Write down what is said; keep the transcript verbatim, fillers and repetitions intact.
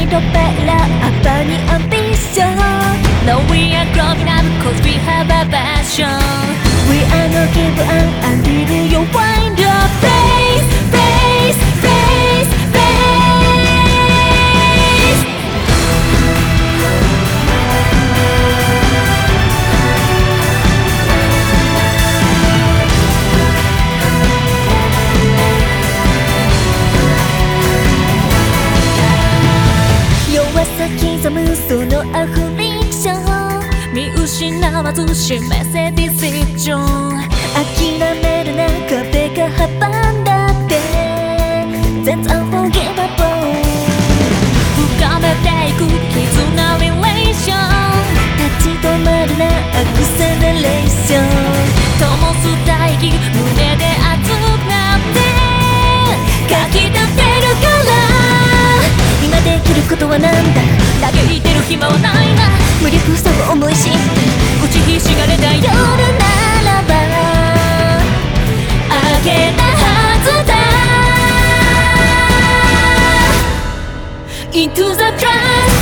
little better, a burning ambition. No, we are growing up cause we have a passion. We are not give up until you find your place, place, place, place.弱さ刻むそのアフリクション、見失わず示せディシジョン。諦めるな壁が阻んだって That's unforgivable。 深めていく絆リレーション、立ち止まるなアクセレレーション。灯す大気胸で熱くなってかき立てるから今できることはなんだ、嘆いてる暇はないな。無力さを思い知って打ちひしがれた夜ならば明けたはずだ。 Into the trance